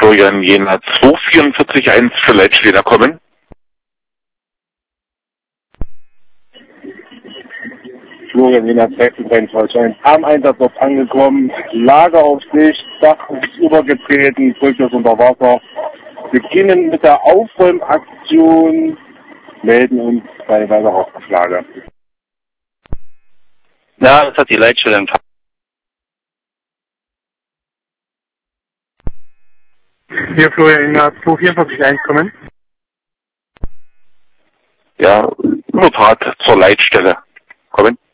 Florian Jena 2441 für Leitstelle kommen. Florian Jena 2621 am Einsatzort angekommen, Lageraufsicht, Dach ist übergetreten, Brücke ist unter Wasser. Wir beginnen mit der Aufräumaktion, melden uns bei weiterer Auflage. Ja, das hat die Leitstelle empfangen. Hier Florian Jena 2441 kommen. Ja, Überfahrt zur Leitstelle kommen.